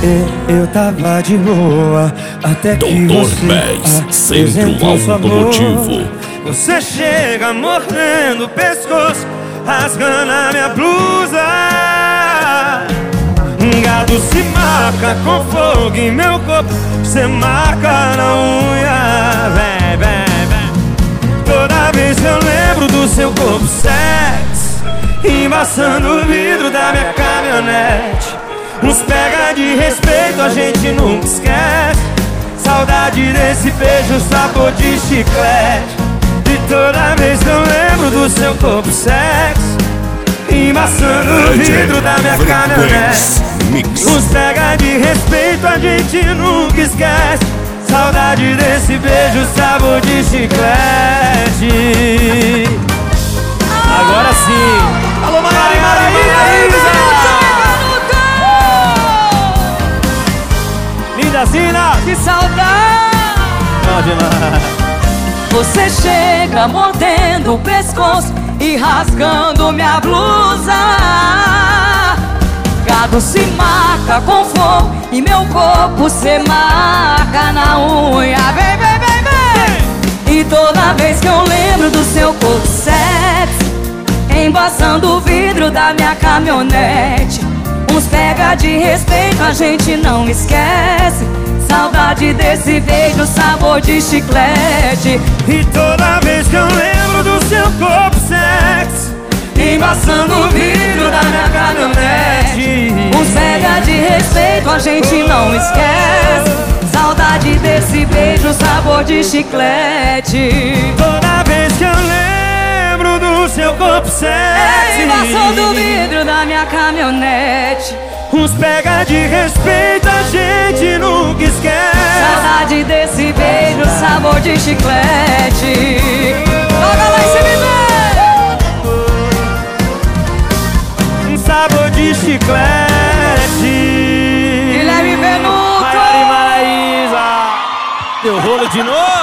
Eu tava de boa até que Doutor você Max, Centro Automotivo. Você chega mordendo o pescoço, rasgando a minha blusa. Gado se marca com fogo em meu corpo, você marca na unha. Vem, vem, vem. Toda vez que eu lembro do seu corpo sexy, embaçando o vidro da minha caminhonete. Uns pega de respeito, a gente nunca esquece. Saudade desse beijo, sabor de chiclete. E toda vez que eu lembro do seu corpo sexy, embaçando o vidro da minha caminhonete. Uns pega de respeito, a gente nunca esquece. Saudade desse beijo, sabor de chiclete. Agora sim. Alô, Maraísa! Linda Zina! Que saudade! Você chega mordendo o pescoço e rasgando minha blusa. Gado se marca com fogo e meu corpo se marca na unha. Vem, vem, vem, vem! E toda vez que eu lembro do seu corpo sexy, embaçando o vidro da minha caminhonete. Uns pega de respeito, a gente não esquece. Saudade desse beijo, sabor de chiclete. E toda vez que eu lembro do seu corpo sexy, embaçando o vidro da minha caminhonete. Uns pega de respeito, a gente não esquece. Saudade desse beijo, sabor de chiclete. Toda vez que eu lembro do seu corpo sexy, embaçando o vidro da minha caminhonete. Uns pega de respeito, a gente nunca esquece. Saudade desse beijo, sabor de chiclete. Joga lá em cima, sabor de chiclete. Guilherme Benuto. Maraísa. Deu rolo de novo.